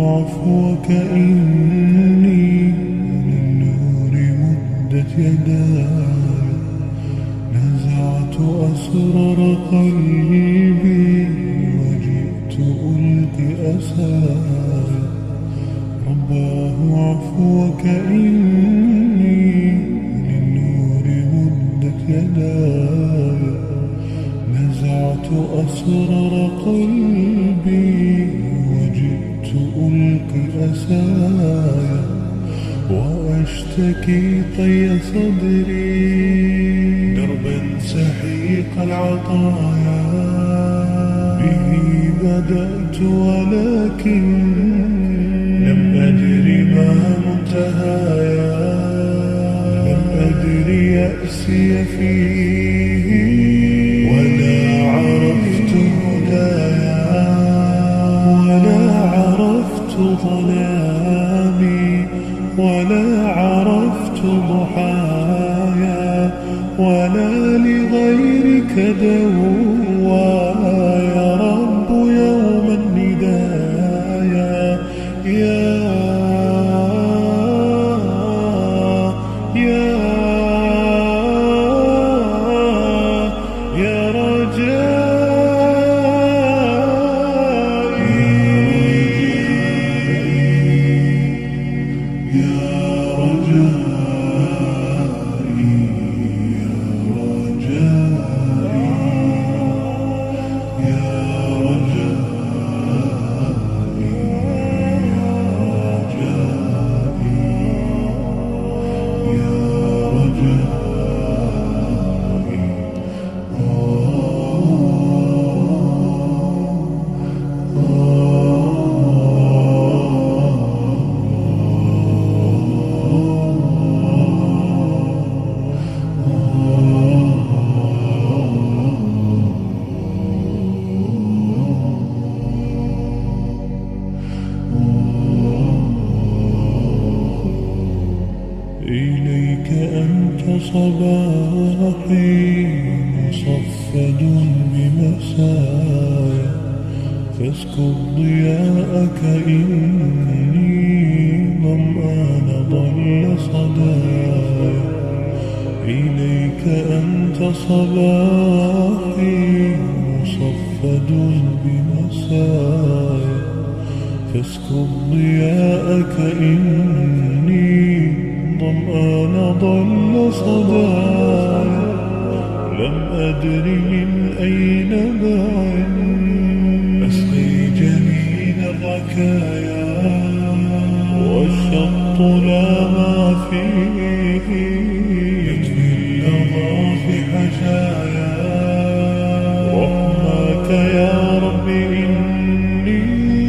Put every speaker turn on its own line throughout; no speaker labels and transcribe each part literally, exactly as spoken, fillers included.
عفوك إني للنور مدت يداي، نزعت أسرار قلبي وجئت ألقي أساي. رباه عفوك إني للنور مدت يداي، نزعت أسرار قلبي وجئت ألقي أساي، وأشتكي طي صدري دربا سحيق العطايا. به بدأت ولكن لم أدر ما منتهايا، لم أدر يأسي فيه ولا عرفت هدايا، ولا عرفت ظلامي، ولا عرفت ضحايا، ولا لغيرك دوايا. رب يوم الندايا يا يا يا رجائي، يا رجائي، يا رجائي، يا رجائي. إليك أنت صباحي مصفد بمسايا، فاسكب ضياءك إني ظمآن ضل صدايا. إليك أنت صباحي مصفد بمسايا، فاسكب ضياءك إني ظمآن ضل صدايا. لم أدر من أين باع أسقي جنين الركايا، والشط لا ما فيه يطفي اللظى في حشايا. رحمك يا رب إني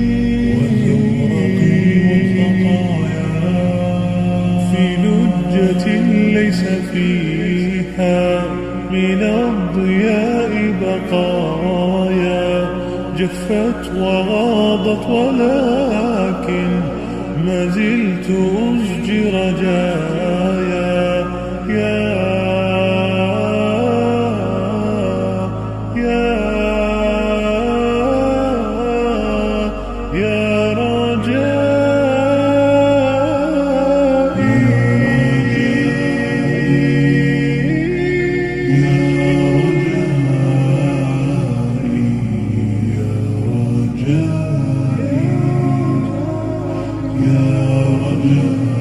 وزورقي والخطايا، في لجة ليس فيها من الضياء بقايا. جفت وغاضت ولكن ما زلت أزجي رجايا. يا يا يا رجائي، يا رجائي، يا رجائي، يا رجائي.